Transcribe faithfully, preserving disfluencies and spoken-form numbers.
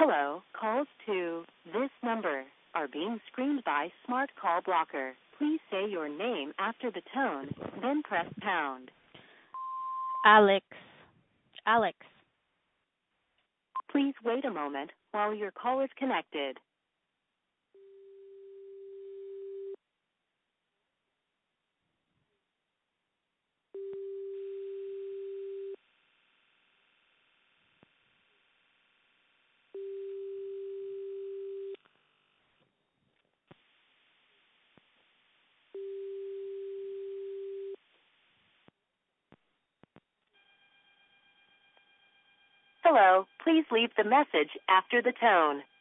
Hello, calls to this number are being screened by Smart Call Blocker. Please say your name after the tone, then press pound. Alex. Alex. Please wait a moment while your call is connected. Hello, please leave the message after the tone.